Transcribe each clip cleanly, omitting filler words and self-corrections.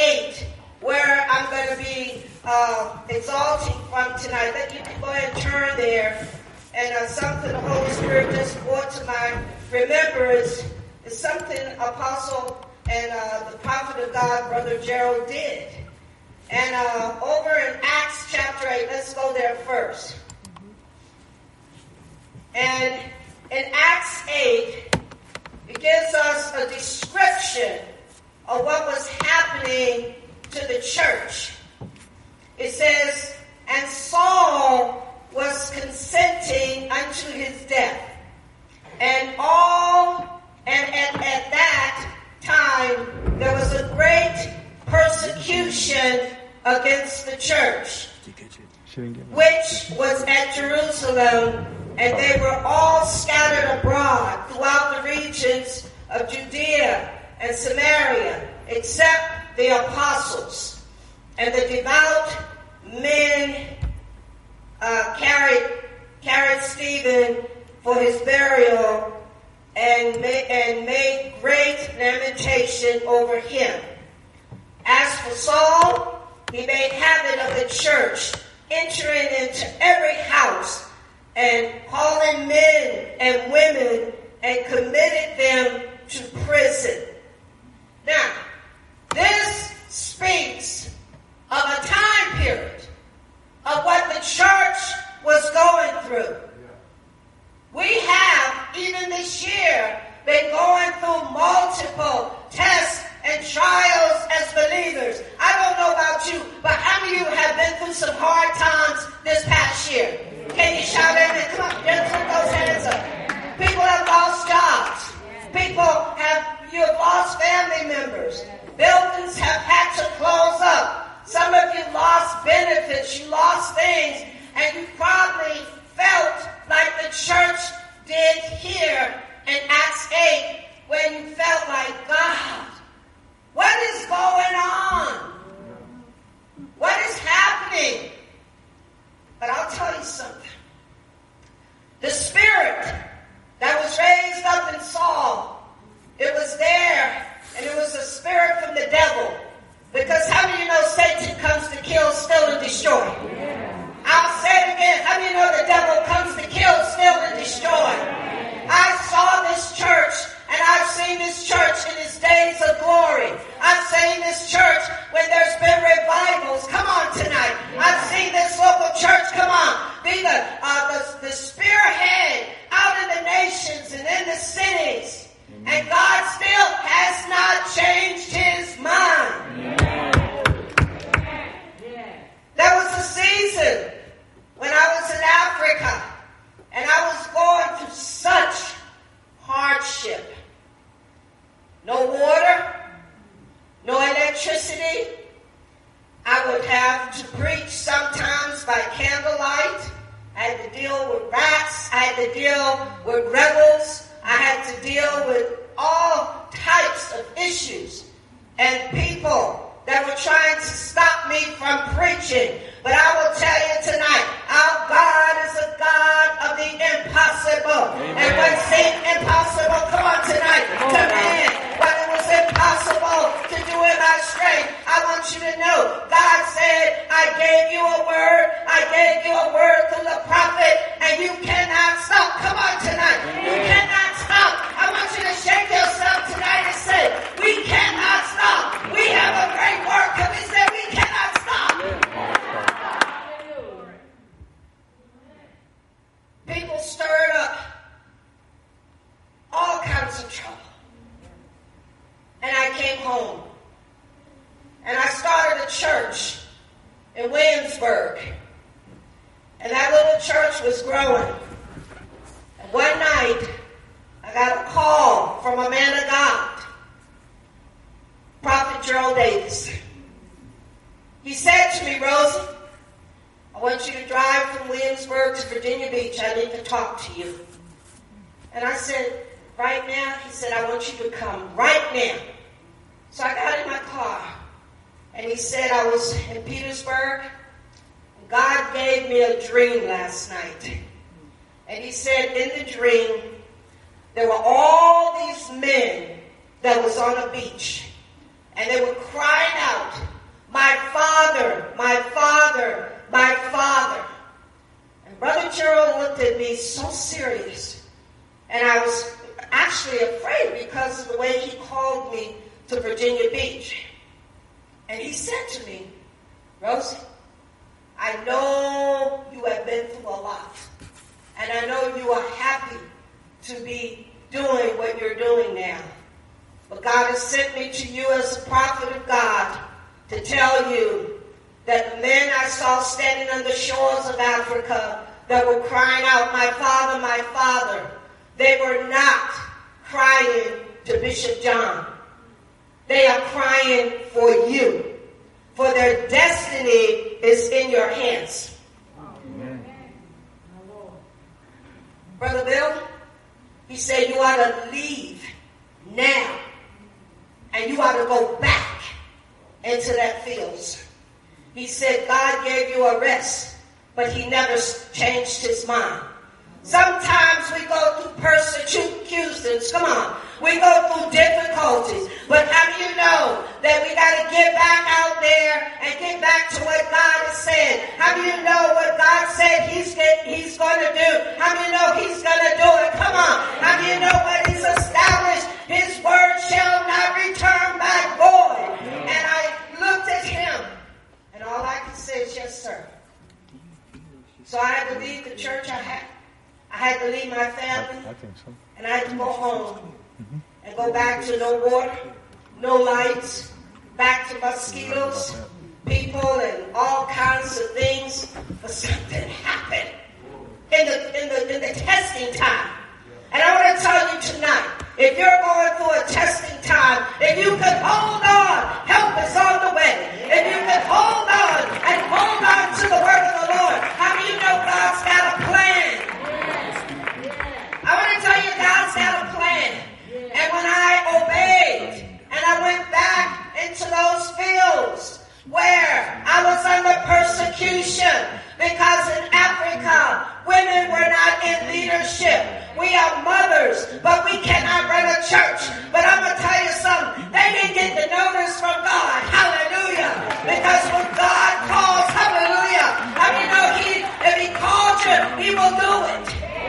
8, where I'm going to be exalting from tonight. Let you can go ahead and turn there. And something the Holy Spirit just brought to my remembrance is something Apostle and the prophet of God, Brother Gerald, did. And over in Acts chapter 8, let's go there first. And in Acts 8, it gives us a description of what was happening to the church. It says, and Saul was consenting unto his death. And at that time, there was a great persecution against the church, which was at Jerusalem, and they were all scattered abroad throughout the regions of Judea and Samaria, except the apostles. And the devout men carried Stephen for his burial and made great lamentation over him. As for Saul, he made habit of the church, entering into every house and calling men and women and committed them to prison. Now, this speaks of a time period of what the church was going through. We have, even this year, been going through multiple tests and trials as believers. I don't know about you, but how many of you have been through some hard times this past year? Can you shout amen? Come on, just put those hands up. People have lost jobs. You have lost family members. Buildings have had to close up. Some of you lost benefits. You lost things. And you probably felt like the church did here in Acts 8 when you felt like, God, what is going on? What is happening? But I'll tell you something. The spirit that was raised up in Saul, it was there, and it was a spirit from the devil. Because how many of you know Satan comes to kill, steal, and destroy? I'll say it again. How many of you know the devil comes to kill, steal, and destroy? I saw this church, and I've seen this church in its days of glory. I've seen this church when there's been revivals. Come on tonight. I've seen this local church, come on, be the spearhead out in the nations and in the cities. And God still has not changed his mind. There was a season when I was in Africa, and I was going through such hardship. No water, no electricity. I would have to preach sometimes by candlelight. I had to deal with rats. I had to deal with rebels. I had to deal with all types of issues and people that were trying to stop me from preaching. But I will tell you tonight, our God is a God of the impossible. Amen. And what seemed impossible, come on tonight, to man, when it was impossible to do in my strength, I want you to know, God said, I gave you a word through the prophet, and you cannot stop. Come on tonight, you cannot stop. I want you to shake yourself tonight and say, we cannot stop. We have a great work, because he said we cannot stop. People stirred up all kinds of trouble. And I came home. And I started a church in Williamsburg. And that little church was growing. And one night, I got a call from a man of God, Prophet Gerald Davis. He said to me, Rosie, I want you to drive from Williamsburg to Virginia Beach. I need to talk to you. And I said, right now? He said, I want you to come right now. So I got in my car. And he said, I was in Petersburg. God gave me a dream last night. And he said, in the dream, there were all these men that was on a beach. And they were crying out And he said to me, Rosie, I know you have been through a lot. And I know you are happy to be doing what you're doing now. But God has sent me to you as a prophet of God to tell you that the men I saw standing on the shores of Africa that were crying out, my Father, they were not crying to Bishop John. They are crying for you. For their destiny is in your hands. Amen. Brother Bill, he said you ought to leave now. And you ought to go back into that fields. He said God gave you a rest, but he never changed his mind. Sometimes we go through persecutions. Come on. We go through difficulties. But how do you know that we got to get back out there and get back to what God has said? How do you know what God said he's going to do? How do you know he's going to do it? Come on. How do you know what he's established? His word shall not return back void. And I looked at him, and all I could say is, yes, sir. So I had to leave the church I had to leave my family. I think so. And I had to go home and go back to no water, no lights, back to mosquitoes, people, and all kinds of things. But something happened in the testing time. And I want to tell you tonight, if you're going through a testing time, if you can hold on, help is on the way. If you can hold on and hold on to the word of the Lord, how do you know God's got a plan? I want to tell you, God's got a plan. And when I obeyed and I went back into those fields where I was under persecution, because in Africa, women were not in leadership. We are mothers, but we cannot run a church. But I'm going to tell you something. They didn't get the notice from God. Hallelujah. Because when God calls, hallelujah, I mean, if he called you, he will do it.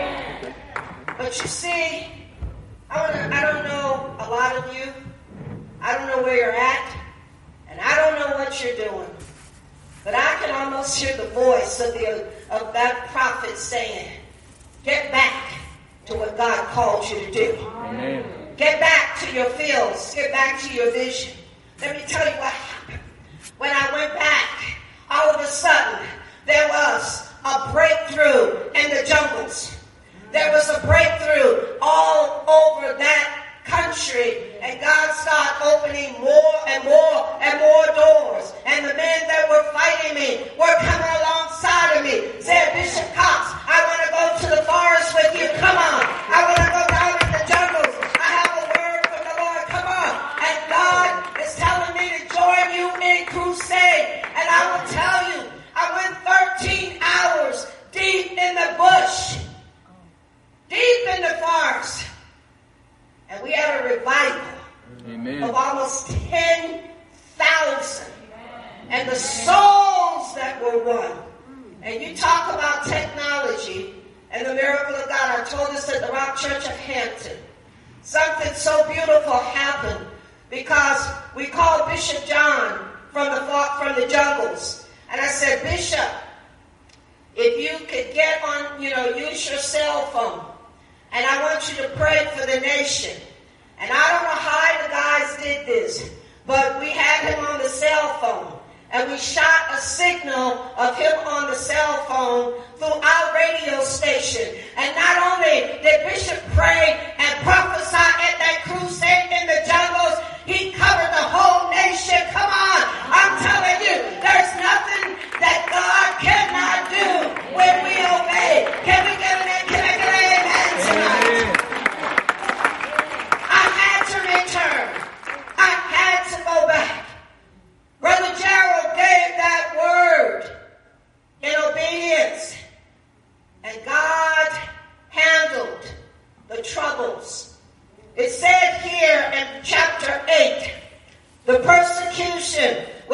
But you see, I don't know a lot of you. I don't know where you're at. And I don't know what you're doing. But I can almost hear the voice of that prophet saying, get back to what God called you to do. Amen. Get back to your fields. Get back to your vision. Let me tell you what happened. When I went back, all of a sudden, there was a breakthrough in the jungles. There was a breakthrough all over that country, and God started opening more and more and more doors. And the men that were fighting me were coming alongside of me, said, Bishop Cox, I want to go to the forest with you. Come on. I want to go down in the jungles. I have a word from the Lord. Come on. And God is telling me to join you in crusade. And I will tell you, I went 13 hours deep in the bush, deep in the forest. And we had a revival. Amen. Of almost 10,000. And the souls that were won. And you talk about technology and the miracle of God. I told this at the Rock Church of Hampton. Something so beautiful happened because we called Bishop John from the jungles. And I said, Bishop, if you could get on, use your cell phone. And I want you to pray for the nation. And I don't know how the guys did this, but we had him on the cell phone. And we shot a signal of him on the cell phone through our radio station. And not only did Bishop pray and prophesy at that crusade in the jungles, he covered the whole nation. Come on. I'm telling you, there's nothing that God cannot do when we obey. Can I get an amen tonight? I had to return. I had to go back. Brother Gerald gave that word in obedience. And God handled the troubles. It said here in chapter 8, the persecution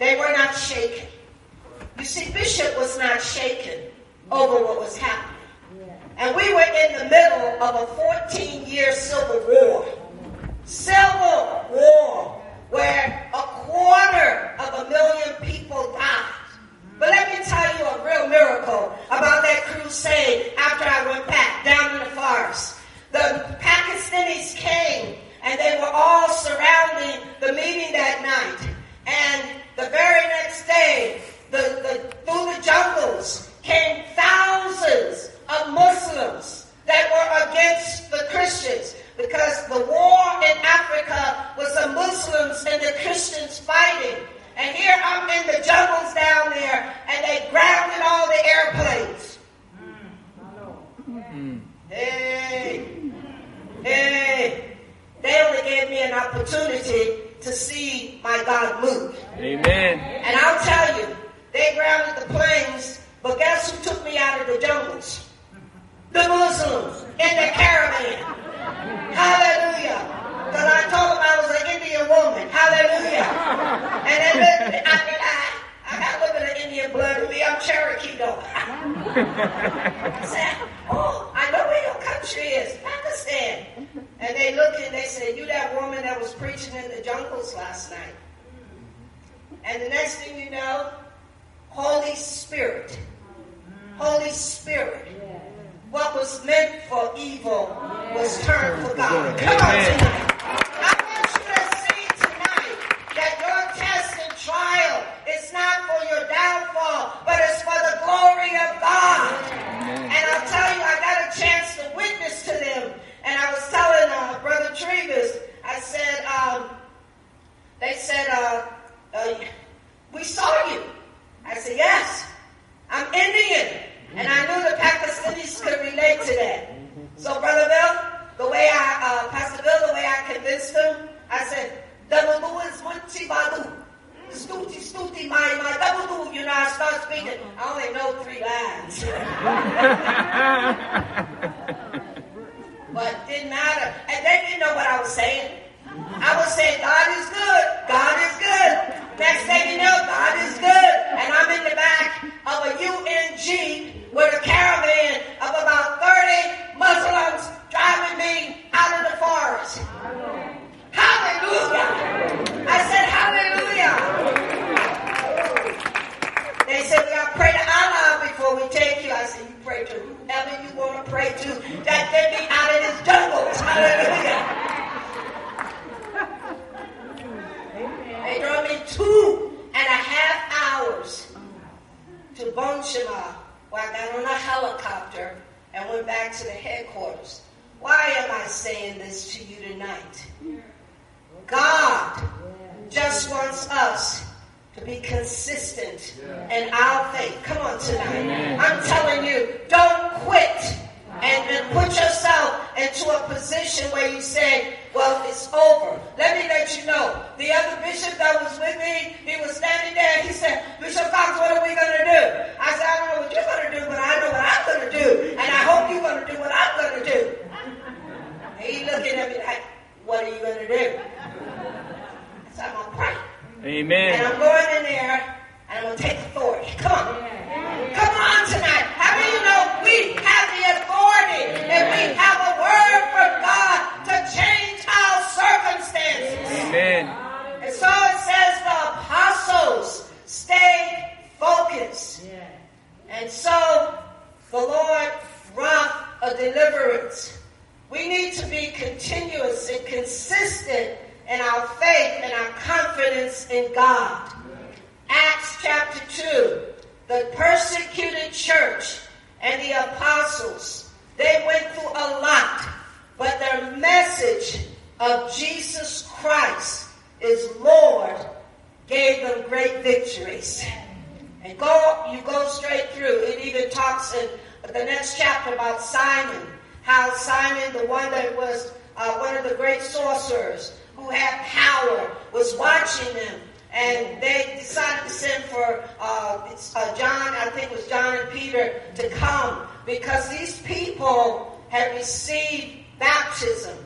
they were not shaken. You see, Bishop was not shaken over what was happening. And we were in the middle of a 14-year civil war. Civil war, where 250,000 people died. But let me tell you a real miracle about that crusade after I went back down in the forest. The Pakistanis came, and they were all surrounding the meeting that night. And the very next day, through the jungles came thousands of Muslims that were against the Christians, because the war in Africa was the Muslims and the Christians fighting. And here I'm in the jungles down there, and they grounded all the airplanes. Hey, they only gave me an opportunity to see my God move. Amen. And I'll tell you, they grounded the planes, but guess who took me out of the jungles? The Muslims in the caravan. Hallelujah. Because I told them I was an Indian woman. Hallelujah. And then I got a little bit of Indian blood in me. I'm Cherokee though. I said, oh, I know where your country is. Pakistan. And they looked and they said, you that woman that was preaching in the jungles last night. And the next thing you know, Holy Spirit. Holy Spirit. What was meant for evil was turned for God. Come on tonight. I want you to see tonight that your test and trial is not for your downfall, but it's for the glory of God. And I'll tell you, I got a chance to witness to them. And I was telling Brother Trevis, I said, they said, we saw you. I said, yes, I'm Indian. And I knew the Pakistanis could relate to that. So, Brother Bill, Pastor Bill, the way I convinced them, I said, Dabudu is Munchi Badu. Stuti, my Dabudu. You know, I start speaking. I only know 3 lines. But it didn't matter. And they didn't know what I was saying. I was saying, God is good. God is good. Next thing you know, God is good. And I'm in the back of a UNG with a caravan of about 30 Muslims driving me out of the forest. Hallelujah. I said, hallelujah. They said, we got to pray to Allah before we take you. I said, you pray to whoever you want to pray to, that get me out of this jungle. Hallelujah. They drove me 2.5 hours to Bonchima, where I got on a helicopter and went back to the headquarters. Why am I saying this to you tonight? God just wants us to be consistent in our faith. Come on tonight. I'm telling you, don't quit and put yourself into a position where you say, well, it's over. Let me let you know. The other bishop that was with me, he was standing there. He said, Bishop Fox, what are we going to do? I said, I don't know what you're going to do, but I know what I'm going to do. And I hope you're going to do what I'm going to do. And he looking at me like, what are you going to do? I said, I'm going to pray. Amen. And I'm going in there, and I'm going to take authority. Come on. Come on tonight. How do you know we have the authority and we have a word from God to change our circumstances? Amen. And so it says the apostles stayed focused. And so the Lord wrought a deliverance. We need to be continuous and consistent in our faith and our confidence in God. Acts chapter 2, the persecuted church and the apostles, they went through a lot, but their message of Jesus Christ is Lord gave them great victories. And you go straight through. It even talks in the next chapter about Simon, how Simon, the one that was one of the great sorcerers who had power, was watching them. And they decided to send for John, I think it was John and Peter, to come because these people had received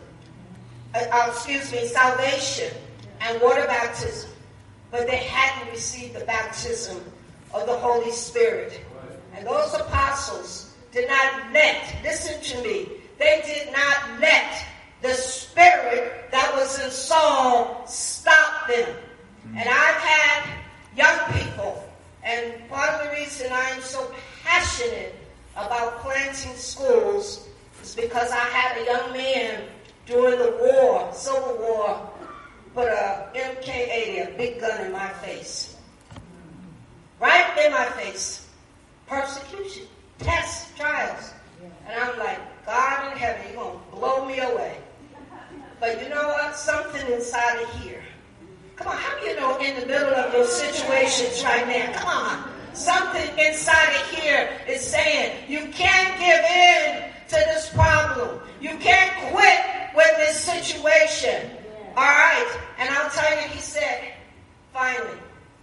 salvation and water baptism, but they hadn't received the baptism of the Holy Spirit. And those apostles did not listen to me, they did not let the spirit that was in Saul stop them. And I've had young people, and part of the reason I am so passionate about planting schools is because I had a young man during the war, Civil War, put a MK-80, a big gun in my face. Right in my face. Persecution, tests, trials. And I'm like, God in heaven, you're going to blow me away. But you know what? Something inside of here. Come on, how do you know in the middle of your situations right now? Come on. Something inside of here is saying, you can't give in to this problem. You can't quit with this situation. All right. And I'll tell you, he said, finally,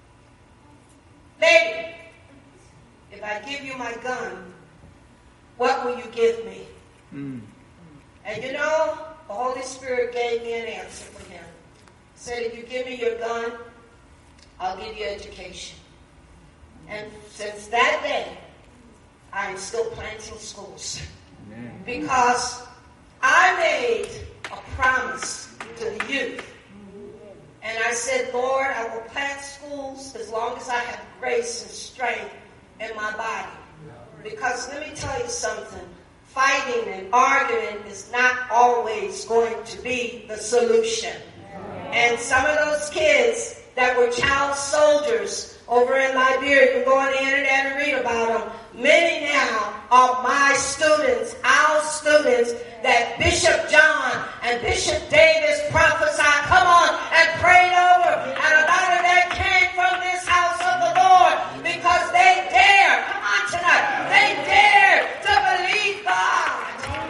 lady, if I give you my gun, what will you give me? And you know, the Holy Spirit gave me an answer for him. He said, if you give me your gun, I'll give you education. And since that day, I am still planting schools. Because I made a promise to the youth. And I said, Lord, I will plant schools as long as I have grace and strength in my body. Because let me tell you something. Fighting and arguing is not always going to be the solution. And some of those kids that were child soldiers over in Liberia, you can go on the internet and read about them. Many now are my students, our students, that Bishop John and Bishop Davis prophesied, come on, and prayed over. And a lot of them came from this house of the Lord because they dared, come on tonight, they dared to believe God.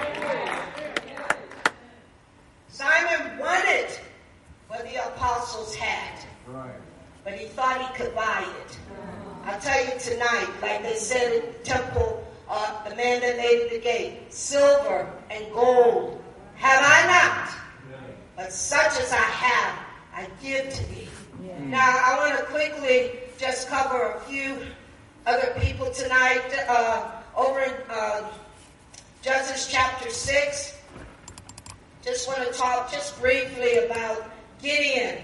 Simon wanted what the apostles had, but he thought he could buy it. I'll tell you tonight, like they said in the temple, the man that laid at the gate, silver and gold have I not, but such as I have, I give to thee. Now, I want to quickly just cover a few other people tonight. Over in Judges chapter 6, just want to talk just briefly about Gideon.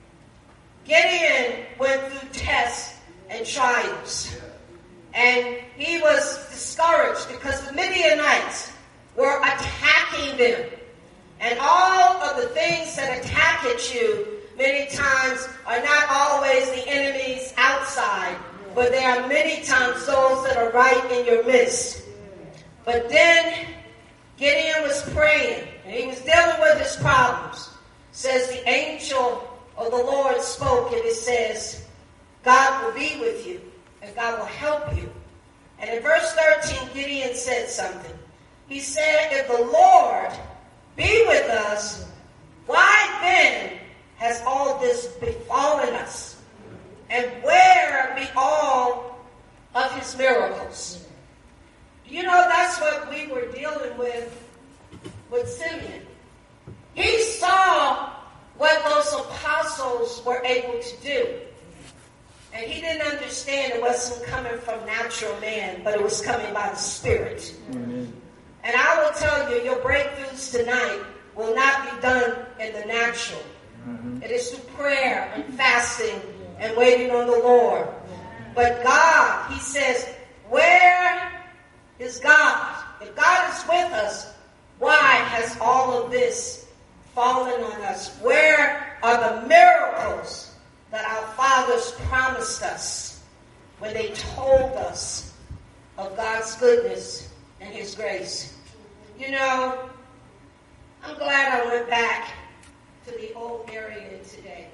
Gideon went through tests and trials. And he was discouraged because the Midianites were attacking them. And all of the things that attack at you many times are not always the enemies outside, but there are many times those that are right in your midst. But then Gideon was praying, and he was dealing with his problems. Says the angel of the Lord spoke, and it says, God will be with you, and God will help you. And in verse 13, Gideon said something. He said, if the Lord be with us, why then has all this befallen us? And where be all of his miracles? You know, that's what we were dealing with Simeon. He saw what those apostles were able to do. And he didn't understand it wasn't coming from natural man, but it was coming by the Spirit. Amen. And I will tell you, your breakthroughs tonight will not be done in the natural. Mm-hmm. It is through prayer and fasting and waiting on the Lord. But God, he says, where is God? If God is with us, why has all of this fallen on us? Where are the miracles that our fathers promised us when they told us of God's goodness and his grace? You know, I'm glad I went back to the old area today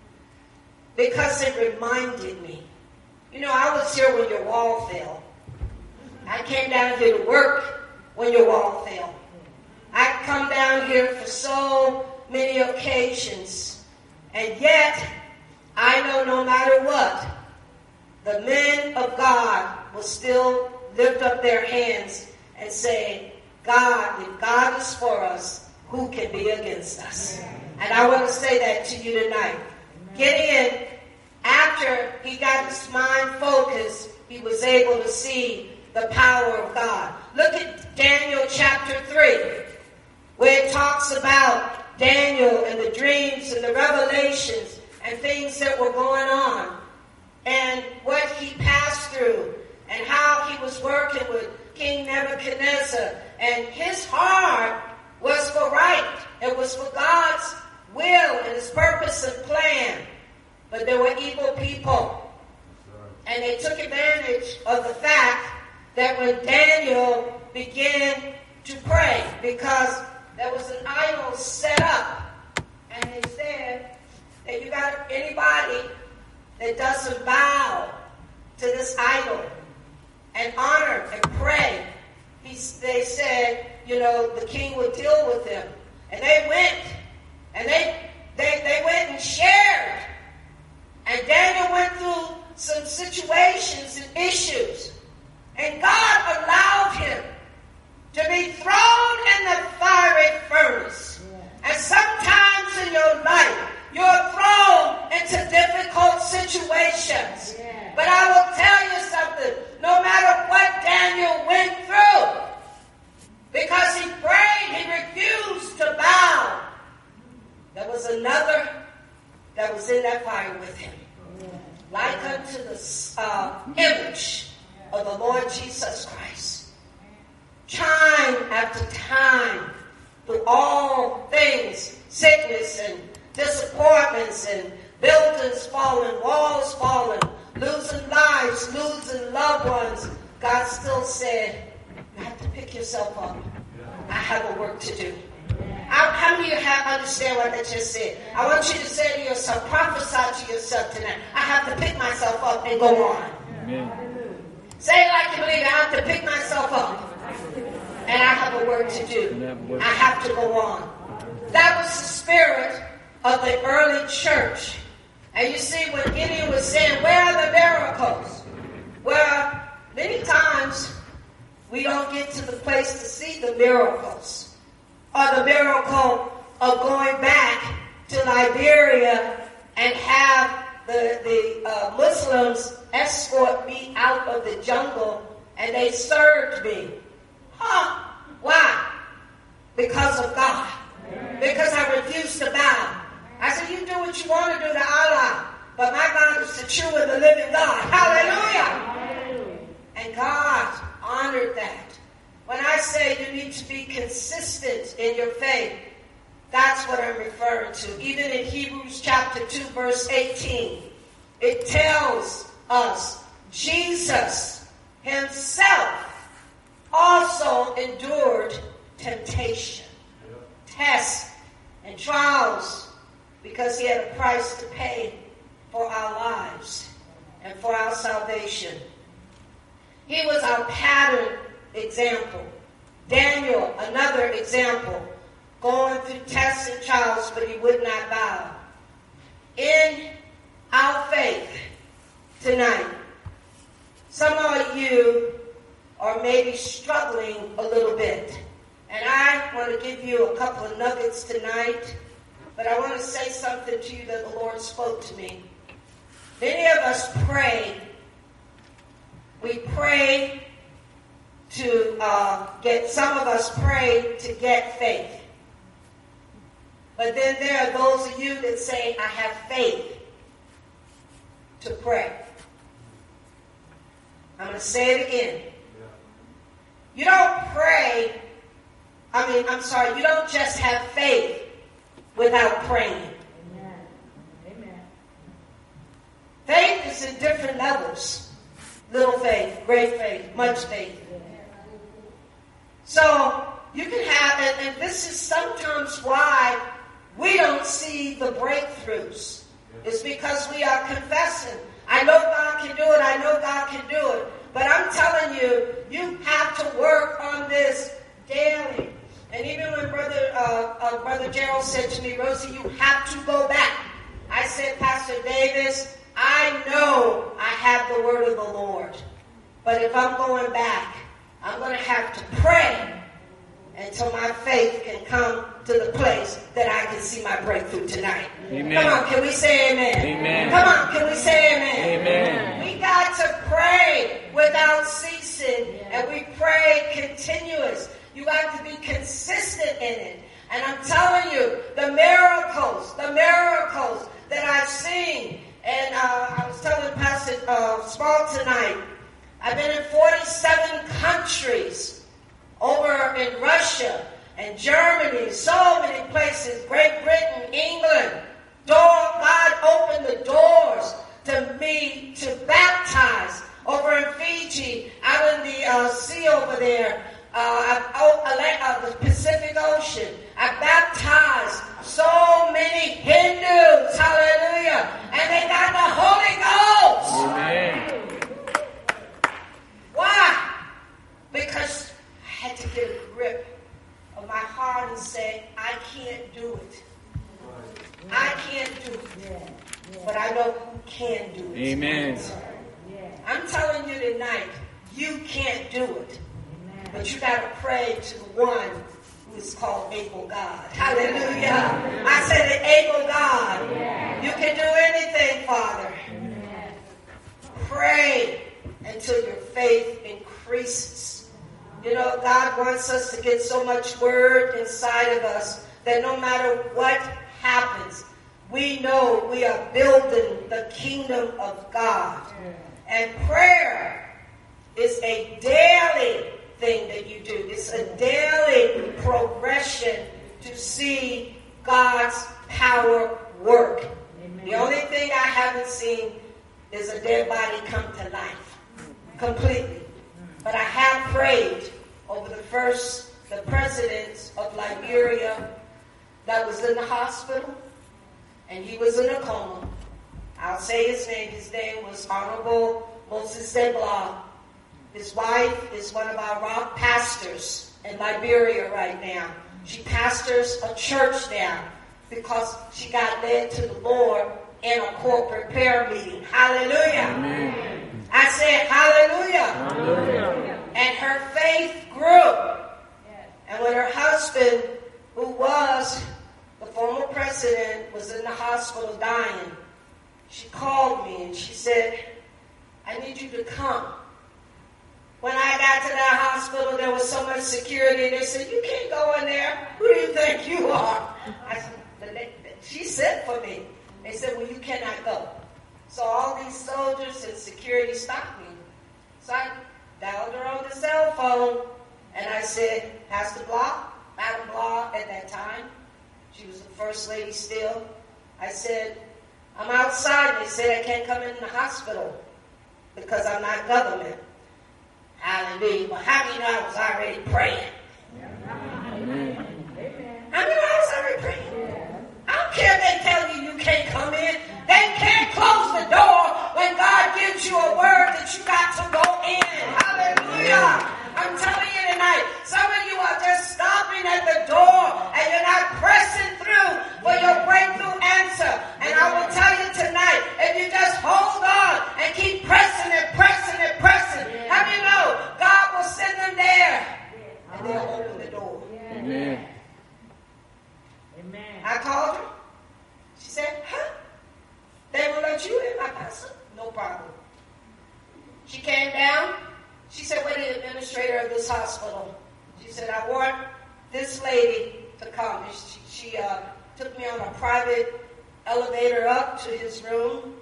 because it reminded me. You know, I was here when your wall fell. I came down here to work when your wall fell. I come down here for so many occasions, and yet I know no matter what, the men of God will still lift up their hands and say, God, if God is for us, who can be against us? And I want to say that to you tonight. Gideon after he got his mind focused, he was able to see the power of God. Look at Daniel chapter 3, where it talks about Daniel and the dreams and the revelations and things that were going on and what he passed through and how he was working with King Nebuchadnezzar. And his heart was for right. It was for God's will and his purpose and plan. But there were evil people. And they took advantage of the fact that when Daniel began to pray, because there was an idol set up, and they said that you got anybody that doesn't bow to this idol and honor and pray, they said, the king would deal with them. And they went, and they went and shared. And Daniel went through some situations and issues. And God allowed him to be thrown in the fiery furnace. And sometimes in your life, you're thrown into difficult situations. But I will tell you something. No matter what Daniel went through, because he prayed, he refused to bow. There was another that was in that fire with him. Like unto the image of the Lord Jesus Christ. Time after time, through all things, sickness and disappointments and buildings falling, walls falling, losing lives, losing loved ones, God still said, you have to pick yourself up. I have a work to do. How many of you understand what I just said? I want you to say to yourself, prophesy to yourself tonight. I have to pick myself up and go on. Amen. Say it like you believe it. I have to pick myself up. And I have a work to do. I have to go on. That was the spirit of the early church. And you see what Gideon was saying, where are the miracles? Well, many times we don't get to the place to see the miracles. Or the miracle of going back to Liberia and have the Muslims escort me out of the jungle and they served me. Why? Because of God. Because I refused to bow. I said, you do what you want to do to Allah, but my God is the true and the living God. Hallelujah. And God honored that. When I say you need to be consistent in your faith, that's what I'm referring to. Even in Hebrews chapter 2, verse 18, it tells us Jesus himself also endured temptation, tests, and trials because he had a price to pay for our lives and for our salvation. He was our pattern example. Daniel, another example, going through tests and trials, but he would not bow. In our faith tonight, some of you are maybe struggling a little bit. And I want to give you a couple of nuggets tonight, but I want to say something to you that the Lord spoke to me. Many of us pray. We pray to some of us pray to get faith. But then there are those of you that say, I have faith to pray. I'm going to say it again. You don't pray, you don't just have faith without praying. Amen. Faith is in different levels. Little faith, great faith, much faith. So you can have, and this is sometimes why we don't see the breakthroughs. It's because we are confessing. I know God can do it. I know God can do it. But I'm telling you, you have to work on this daily. And even when Brother Gerald said to me, Rosie, you have to go back. I said, Pastor Davis, I know I have the word of the Lord. But if I'm going back, I'm going to have to pray until my faith can come to the place that I can see my breakthrough tonight. Amen. Come on, can we say amen? Amen. Come on, can we say amen? Amen. We got to pray without ceasing, and we pray continuous. You got to be consistent in it. And I'm telling you, the miracles that I've seen, and I was telling Pastor Small tonight, I've been in 47 countries, over in Russia and Germany, so many places, Great Britain, England. God opened the doors to me to baptize over in Fiji, out in the sea over there, the Pacific Ocean. I baptized so many Hindus, hallelujah, and they got the Holy Ghost. Amen. Why? Because I had to get a grip of my heart and say, I can't do it. I can't do it. But I know who can do it. Amen. I'm telling you tonight, you can't do it. But you got to pray to the one who is called able God. Hallelujah. I said the able God. You can do anything, Father. Pray until your faith increases. You know, God wants us to get so much word inside of us that no matter what happens, we know we are building the kingdom of God. And prayer is a daily thing that you do. It's a daily progression to see God's power work. Amen. The only thing I haven't seen is a dead body come to life completely. But I have prayed over the president of Liberia that was in the hospital, and he was in a coma. I'll say his name. His name was Honorable Moses Debla. His wife is one of our rock pastors in Liberia right now. She pastors a church now because she got led to the Lord in a corporate prayer meeting. Hallelujah. Amen. I said hallelujah. Hallelujah. And her faith grew. And when her husband, who was the former president, was in the hospital dying, she called me and she said, I need you to come. When I got to that hospital, there was so much security. They said, you can't go in there. Who do you think you are? I said, she sent for me. They said, well, you cannot go. So all these soldiers and security stopped me. So I dialed her on the cell phone, and I said, Pastor Block, Madam Block at that time, she was the first lady still. I said, I'm outside. They said I can't come in the hospital because I'm not government. Hallelujah. Well, how do you know I was already praying? Amen. How do you know I was already praying? I don't care if they tell you you can't come in. They can't close the door when God gives you a word that you got to go in. Hallelujah. I'm telling you tonight, some of you are just stopping at the door and you're not pressing through for your breakthrough answer. And I will tell you tonight, if you just hold on and keep pressing and pressing and pressing, how do you know God will send them there and they'll open the door? Amen. I called her. She said, huh? They will let you in, my pastor? No problem. She came down. She said, we're the administrator of this hospital. She said, I want this lady to come. She took me on a private elevator up to his room.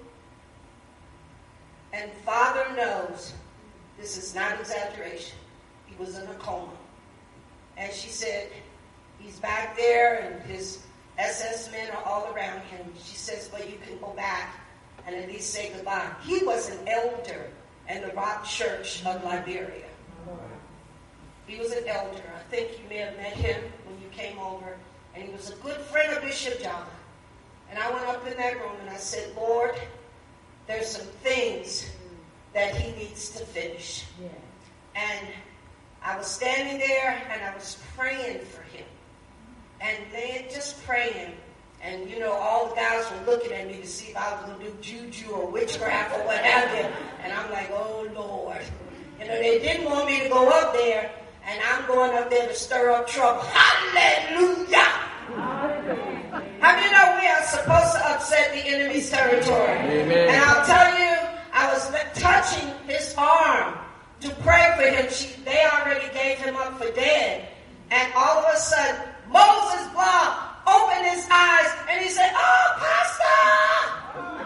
And Father knows, this is not exaggeration, he was in a coma. And she said, he's back there and his SS men are all around him. She says, but you can go back and at least say goodbye. He was an elder in the Rock Church of Liberia. He was an elder. I think you may have met him when you came over. And he was a good friend of Bishop John. And I went up in that room and I said, Lord, there's some things that he needs to finish. Yeah. And I was standing there and I was praying for him. And then just praying. And, you know, all the guys were looking at me to see if I was going to do juju or witchcraft or what have you. And I'm like, oh, Lord. You know, they didn't want me to go up there and I'm going up there to stir up trouble. Hallelujah! How do you know we are supposed to upset the enemy's territory? Amen. And I'll tell you, I was touching his arm to pray for him. They already gave him up for dead. And all of a sudden, Moses Blah opened his eyes and he said, "Oh, Pastor!"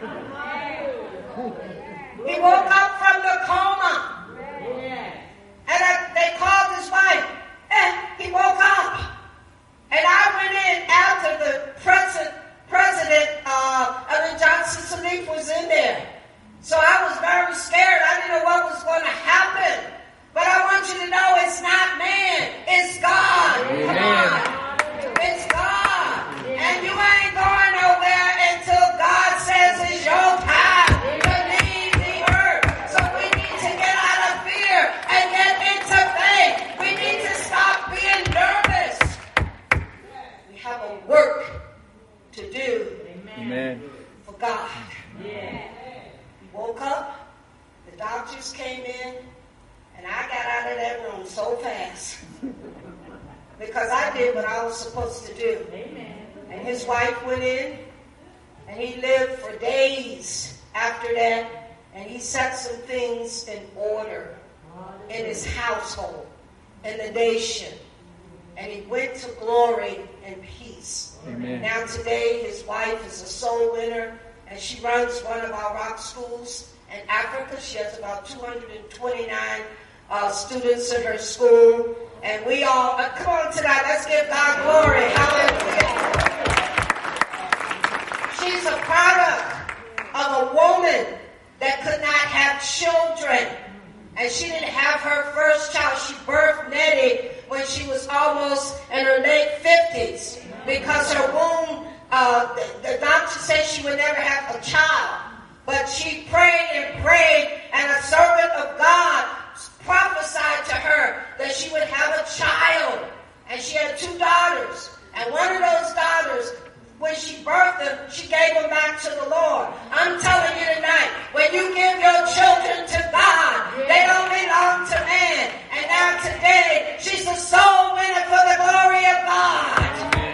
He woke up from the coma. And they called his wife, and he woke up. And I went in after the president, Ellen Johnson Sirleaf was in there. So I was very scared. I didn't know what was going to happen. But I want you to know it's not man, it's God. Amen. Come on. It's God. And you ain't going nowhere until God says it's your time to leave the earth. So we need to get out of fear and get into faith. We need to stop being nervous. We have a work to do. Amen. For God. He woke up, the doctors came in, and I got out of that room so fast. Because I did what I was supposed to do. Amen. And his wife went in, and he lived for days after that, and he set some things in order in his household, in the nation. And he went to glory and peace. Amen. Now today, his wife is a soul winner, and she runs one of our rock schools in Africa. She has about 229 students in her school. And we all, come on tonight, let's give God glory. Hallelujah. She's a product of a woman that could not have children. And she didn't have her first child. She birthed Nettie when she was almost in her late 50s. Because her womb, the doctor said she would never have a child. But she prayed and a servant of God prophesied to her that she would have a child. And she had 2 daughters. And one of those daughters, when she birthed them, she gave them back to the Lord. I'm telling you tonight, when you give your children to God, they don't belong to man. And now today, she's a soul winner for the glory of God.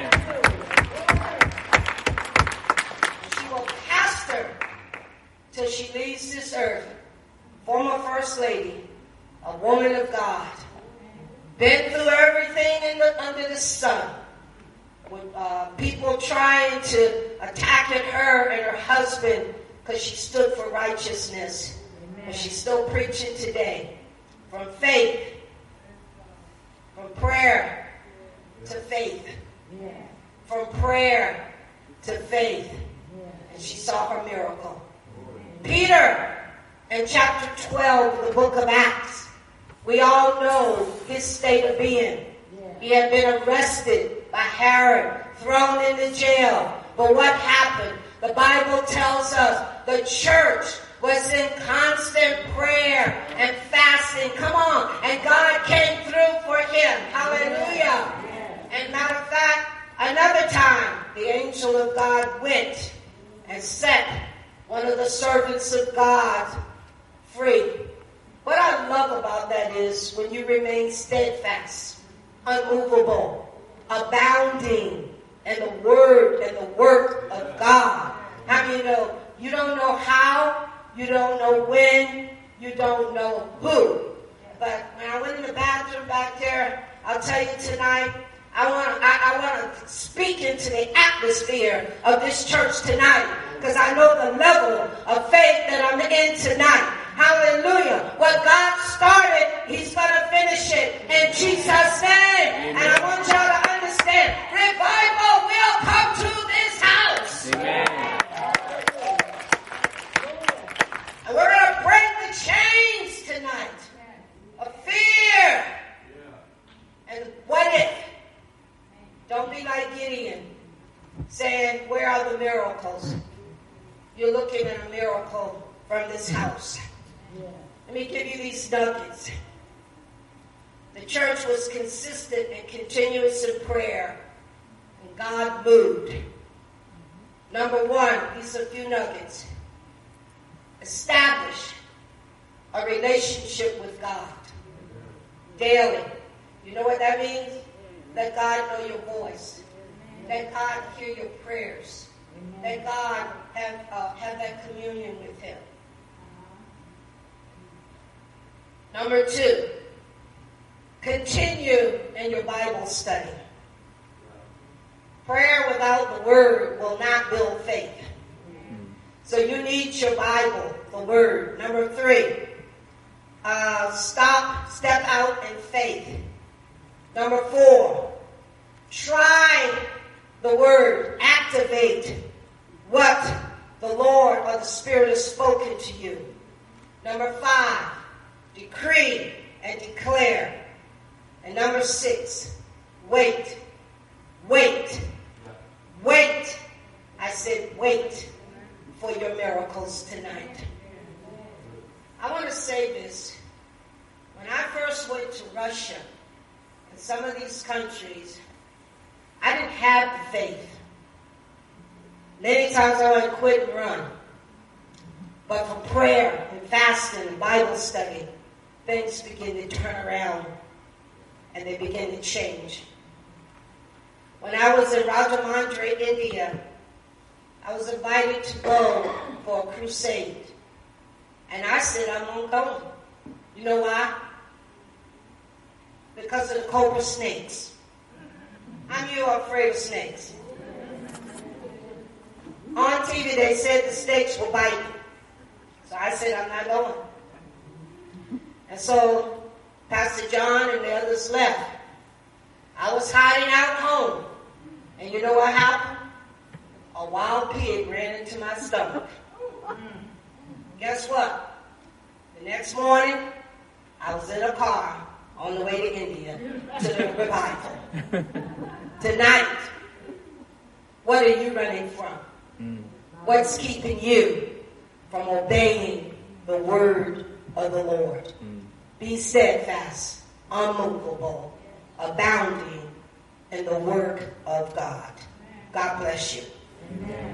She will pastor till she leaves this earth. Former First Lady, a woman of God, been through everything under the sun. With people trying to attack at her and her husband because she stood for righteousness. And she's still preaching today. From faith, from prayer to faith. From prayer to faith. And she saw her miracle. Peter, in chapter 12 of the book of Acts, we all know his state of being. He had been arrested by Herod, thrown into jail. But what happened? The Bible tells us the church was in constant prayer and fasting. Come on. And God came through for him. Hallelujah. And matter of fact, another time, the angel of God went and set one of the servants of God free. What I love about that is when you remain steadfast, unmovable, abounding in the word and the work of God. How do you know? You don't know how, you don't know when, you don't know who. But when I went in the bathroom back there, I'll tell you tonight, I want to speak into the atmosphere of this church tonight because I know the level of faith that I'm in tonight. Hallelujah. What God started, he's going to finish it in Jesus' name. And I want y'all to understand, revival will come to this house. Amen. And we're going to break the chains tonight of fear. And what if? Don't be like Gideon saying, where are the miracles? You're looking at a miracle from this house. Let me give you these nuggets. The church was consistent and continuous in prayer, and God moved. Number 1, these are a few nuggets. Establish a relationship with God daily. You know what that means? Let God know your voice. Let God hear your prayers. Let God have that communion with him. Number 2, continue in your Bible study. Prayer without the word will not build faith. So you need your Bible, the word. Number 3, step out in faith. Number 4, try the word. Activate what the Lord or the Spirit has spoken to you. Number 5, decree and declare. And number 6, wait. Wait. Wait. I said wait for your miracles tonight. I want to say this. When I first went to Russia and some of these countries, I didn't have the faith. Many times I wanted to quit and run. But for prayer and fasting and Bible study, things begin to turn around and they begin to change. When I was in Rajahmundry, India, I was invited to go for a crusade. And I said, I'm not going. You know why? Because of the cobra snakes. How many of you are afraid of snakes? On TV, they said the snakes will bite you. So I said, I'm not going. And so Pastor John and the others left. I was hiding out home. And you know what happened? A wild pig ran into my stomach. Guess what? The next morning, I was in a car on the way to India to the revival. Tonight, what are you running from? What's keeping you from obeying the word of the Lord? Be steadfast, unmovable, abounding in the work of God. God bless you. Amen.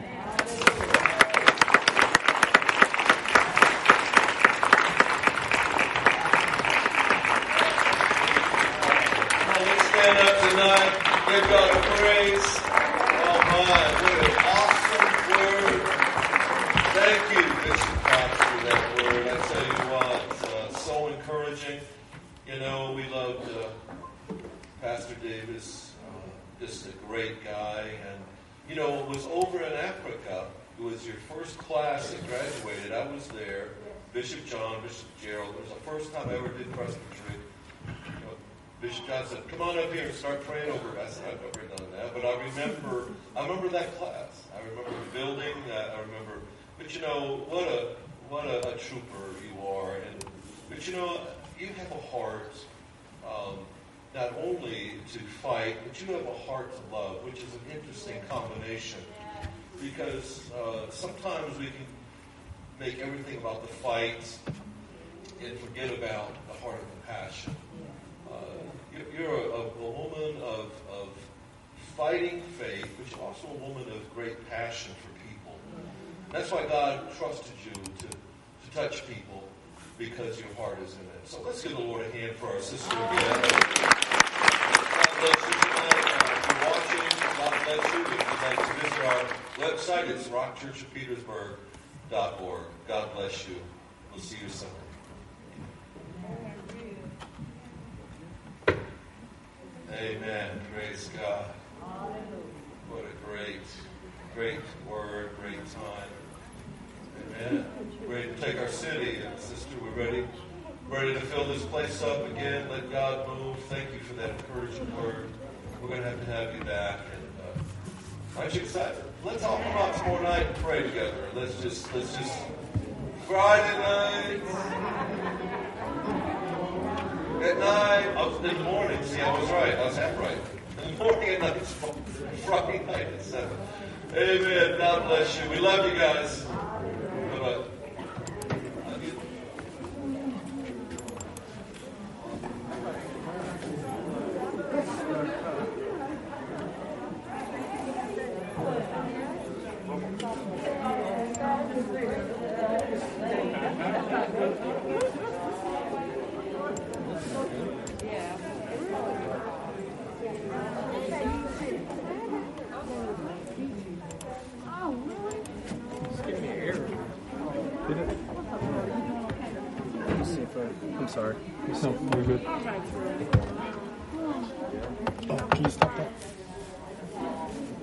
Let's stand up tonight. Give God a praise. Oh my, what an awesome word. Thank you, Bishop Cox, for that word. I tell you what, so encouraging. You know, we loved Pastor Davis. Just a great guy. And, you know, it was over in Africa. It was your first class that graduated. I was there. Bishop John, Bishop Gerald. It was the first time I ever did presbytery. Bishop John said, come on up here and start praying over it. I said, I've never done that. But I remember that class. I remember the building. But you know, what a trooper you are. But you know, you have a heart, not only to fight, but you have a heart to love, which is an interesting combination. Because sometimes we can make everything about the fight and forget about the heart of compassion. You're a woman of fighting faith, but you're also a woman of great passion for people. That's why God trusted you to touch people, because your heart is in it. So let's give the Lord a hand for our sister again. God bless you tonight. If you're watching, God bless you. If you'd like to visit our website, it's rockchurchofpetersburg.org. God bless you. We'll see you soon. Amen. Praise God. What a great word, great time. Amen. We're ready to take our city. And sister, we're ready to fill this place up again. Let God move. Thank you for that encouraging word. We're going to have you back. And aren't you excited? Let's all come out tomorrow night and pray together. Let's just Friday night. At night, in the morning, see, I was right. I was half right. In the morning and night, Friday night at 7. Amen. God bless you. We love you guys. Bye-bye. Love you. Yeah. I'm sorry. No, you're good. Oh, can you stop that?